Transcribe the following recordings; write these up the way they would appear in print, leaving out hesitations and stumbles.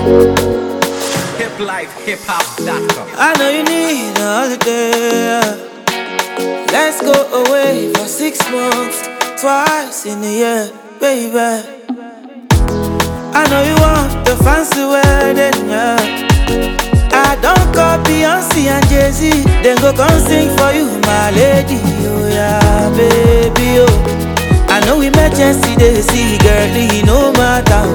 hiplifehiphop.com. I know you need a holiday. Let's go away for 6 months, twice in a year, baby. I know you want the fancy wedding, yeah. I don't call Beyonce and Jay-Z, then go come sing for you, my lady. Oh yeah, baby, oh. I know we met yesterday, see, girlie, no matter.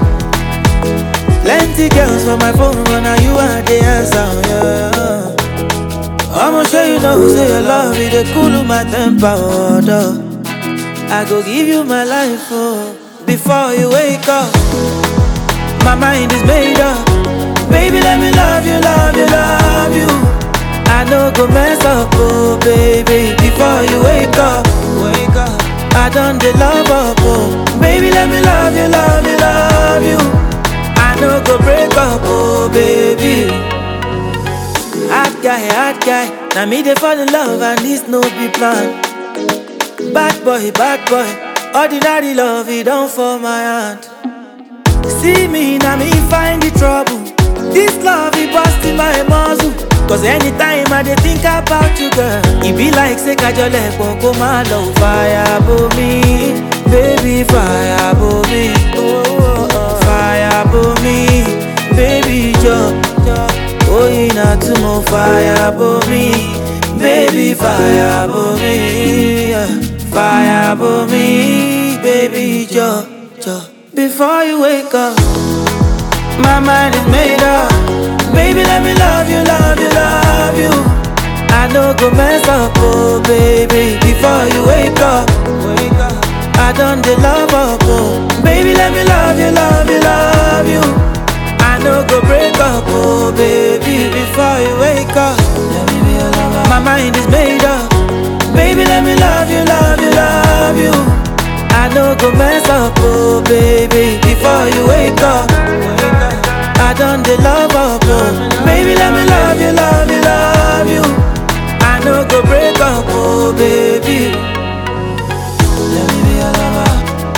Plenty girls for my phone, but now you are the answer, yeah. I'ma show you know, say your love, it dey cool my temper, oh, duh. I go give you my life, oh, before you wake up. My mind is made up. Baby, let me love you, love you, love you. I know go mess up, oh, baby, before you wake up. Wake up. I done the love up, oh. Baby, let me love you, love you, love you. I know go break up, oh, baby. Hot guy. Now me they fall in love and this no be plan. Bad boy. Ordinary love, it don't fall my hand. See me, now me find the trouble. This love, it busting my muzzle. Cause anytime I dey think about you, girl, it be like say kajole poko my love. Fire for me, baby, fire for me. Fire for me, baby, oh, you not to more fire for me, baby, fire for me, fire for me, baby, before you wake up, my mind is made up. Baby, let me love you, love you, love you. I know go mess up, oh, baby, before you wake up. I done the love up, oh. Baby, let me love you, love you, love you. I know go break up, oh, baby, before you wake up. Let me be your lover. My mind is made up. Baby, let me love you, love you, love you. I know go mess up, oh, baby, before you wake up. I done the love up, oh. Baby, let me love you, love you, love you. I know go break up, oh, baby. Let me be your lover.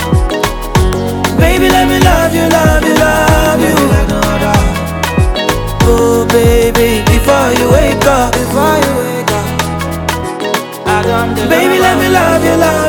Baby, let me love you, love you, love you. Oh, baby, before you wake up, I done the baby, let me love you, love you.